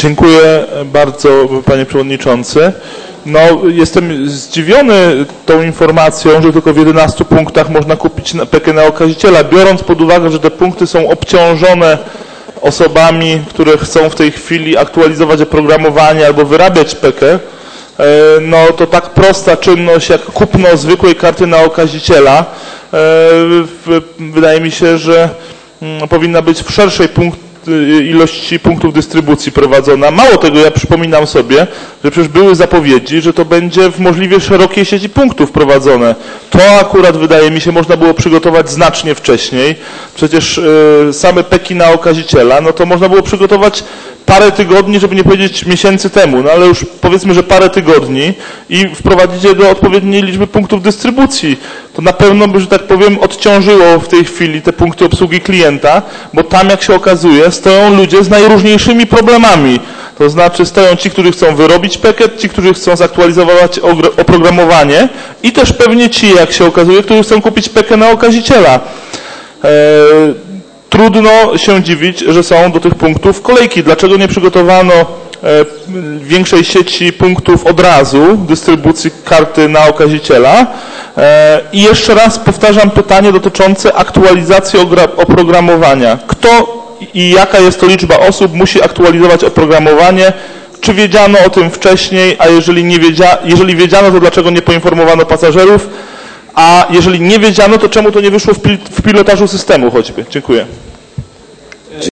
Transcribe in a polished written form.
Dziękuję bardzo, panie przewodniczący. No, jestem zdziwiony tą informacją, że tylko w 11 punktach można kupić PEK na okaziciela, biorąc pod uwagę, że te punkty są obciążone osobami, które chcą w tej chwili aktualizować oprogramowanie albo wyrabiać PEK. No to tak prosta czynność jak kupno zwykłej karty na okaziciela wydaje mi się, że powinna być w szerszej ilości punktów dystrybucji prowadzona. Mało tego, ja przypominam sobie, że przecież były zapowiedzi, że to będzie w możliwie szerokiej sieci punktów prowadzone. To akurat wydaje mi się można było przygotować znacznie wcześniej. Przecież same PEK-i na okaziciela, no to można było przygotować parę tygodni, żeby nie powiedzieć miesięcy temu, no ale już powiedzmy, że parę tygodni i wprowadzić je do odpowiedniej liczby punktów dystrybucji. To na pewno by, że tak powiem, odciążyło w tej chwili te punkty obsługi klienta, bo tam, jak się okazuje, stoją ludzie z najróżniejszymi problemami. To znaczy stoją ci, którzy chcą wyrobić PEK, ci, którzy chcą zaktualizować oprogramowanie i też pewnie ci, jak się okazuje, którzy chcą kupić PEK na okaziciela. Trudno się dziwić, że są do tych punktów kolejki. Dlaczego nie przygotowano większej sieci punktów od razu, dystrybucji karty na okaziciela? I jeszcze raz powtarzam pytanie dotyczące aktualizacji oprogramowania. Kto i jaka jest to liczba osób musi aktualizować oprogramowanie? Czy wiedziano o tym wcześniej, a jeżeli wiedziano, to dlaczego nie poinformowano pasażerów? A jeżeli nie wiedziano, to czemu to nie wyszło w pilotażu systemu choćby? Dziękuję.